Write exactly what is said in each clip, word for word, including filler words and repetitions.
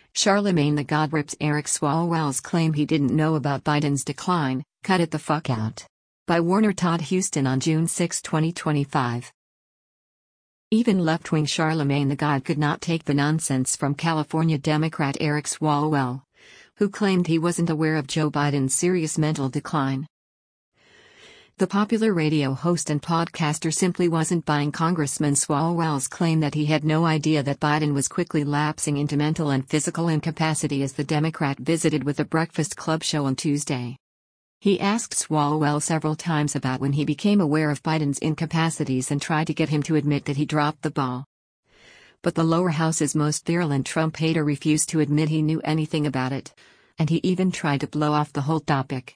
Charlemagne the God rips Eric Swalwell's claim he didn't know about Biden's decline. Cut it the fuck out. By Warner Todd Huston on June sixth, twenty twenty-five. Even left-wing Charlemagne the God could not take the nonsense from California Democrat Eric Swalwell, who claimed he wasn't aware of Joe Biden's serious mental decline. The popular radio host and podcaster simply wasn't buying Congressman Swalwell's claim that he had no idea that Biden was quickly lapsing into mental and physical incapacity as the Democrat visited with the Breakfast Club show on Tuesday. He asked Swalwell several times about when he became aware of Biden's incapacities and tried to get him to admit that he dropped the ball. But the lower house's most virulent Trump hater refused to admit he knew anything about it, and he even tried to blow off the whole topic.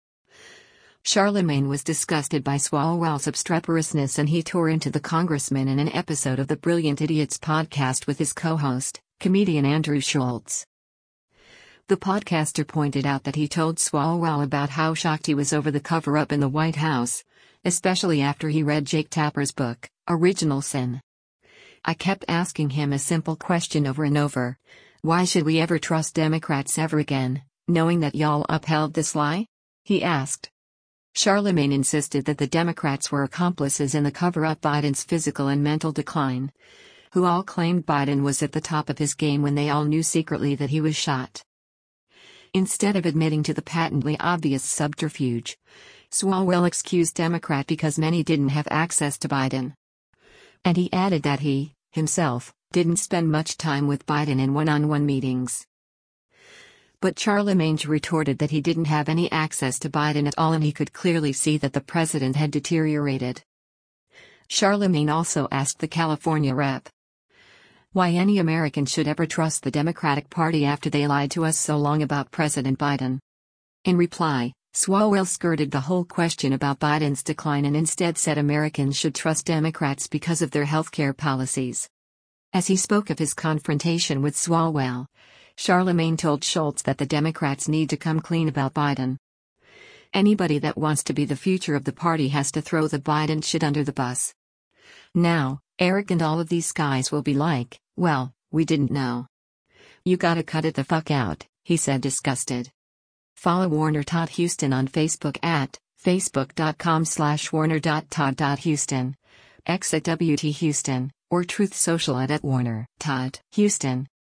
Charlemagne was disgusted by Swalwell's obstreperousness and he tore into the congressman in an episode of the Brilliant Idiots podcast with his co-host, comedian Andrew Schultz. The podcaster pointed out that he told Swalwell about how shocked he was over the cover-up in the White House, especially after he read Jake Tapper's book, Original Sin. I kept asking him a simple question over and over. Why should we ever trust Democrats ever again, knowing that y'all upheld this lie? He asked. Charlemagne insisted that the Democrats were accomplices in the cover-up Biden's physical and mental decline, who all claimed Biden was at the top of his game when they all knew secretly that he was shot. Instead of admitting to the patently obvious subterfuge, Swalwell excused Democrat because many didn't have access to Biden. And he added that he, himself, didn't spend much time with Biden in one-on-one meetings. But Charlemagne retorted that he didn't have any access to Biden at all and he could clearly see that the president had deteriorated. Charlemagne also asked the California rep why any American should ever trust the Democratic Party after they lied to us so long about President Biden. In reply, Swalwell skirted the whole question about Biden's decline and instead said Americans should trust Democrats because of their healthcare policies. As he spoke of his confrontation with Swalwell, Charlemagne told Schultz that the Democrats need to come clean about Biden. Anybody that wants to be the future of the party has to throw the Biden shit under the bus. Now, Eric and all of these guys will be like, well, we didn't know. You gotta cut it the fuck out, he said disgusted. Follow Warner Todd Huston on Facebook at facebook.com slash warner.todd.huston, X at W T Huston, or Truth Social at, at Warner Todd Huston.